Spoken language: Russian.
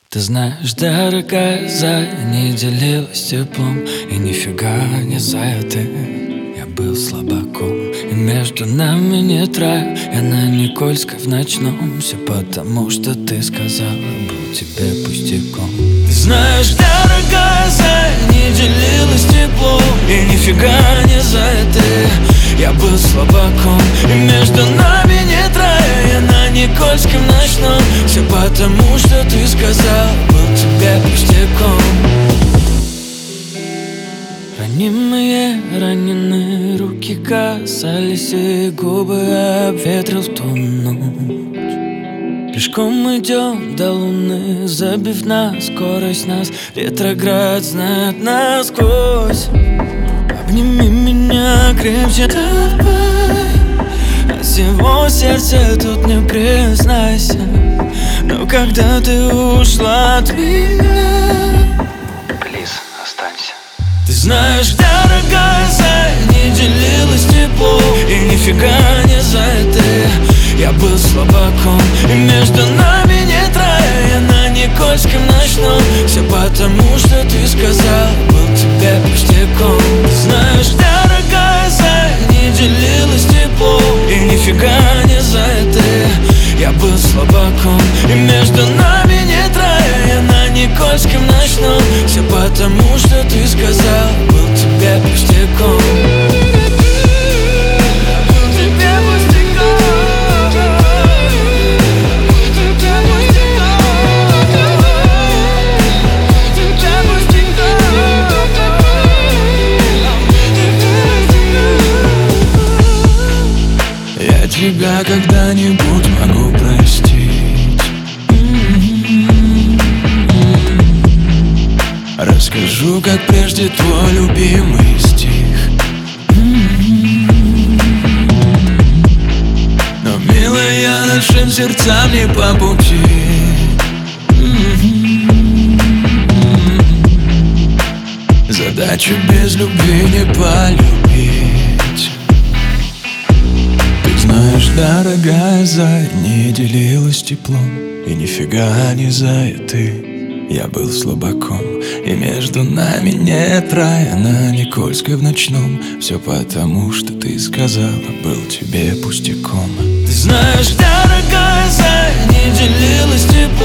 Ты знаешь, дорогая, Зая не делилась теплом, и нифига не Зая ты. Я был слабаком, и между нами нет рая. Я на Никольской в ночном, все потому, что ты сказала, был тебе пустяком. Ты знаешь, дорогая, Зая не делилась теплом, и нифига не Зая ты. Я был слабаком, и между нами нет рая. Я на Никольском ночном, все потому, что ты сказал, был тебе пустяком. Ранимые, раненые руки касались, и губы обветрил в ту ночь. Пешком идем до луны, забив на скорость, нас ретроград знает насквозь. Обними меня крепче, давай. От всего сердца тут не признайся, но когда ты ушла от меня, Плиз, останься. ты знаешь, дорогая, Зая не делилась теплом, и нифига не Зая ты. Я был слабаком, и между нами нет рая. Я на Никольском ночном, все потому, что ты сказал, был тебе пустяком. Ты знаешь, дорогая, Зая не делилась теплом, и нифига не Зая ты. Я был слабаком, и между нами нет рая. Я на Никольском ночном, все потому, что ты сказал, был тебе пустяком. Я тебя когда-нибудь могу простить. Расскажу, как прежде твой любимый стих. Но, милая, нашим сердцам не по пути. Задача без любви не полюбить. Знаешь, дорогая, Зая не делилась теплом, и нифига не Зая ты. Я был слабаком, и между нами нет рая. На Никольской в ночном, все потому, что ты сказала, был тебе пустяком. Ты знаешь, дорогая, Зая не делилась теплом,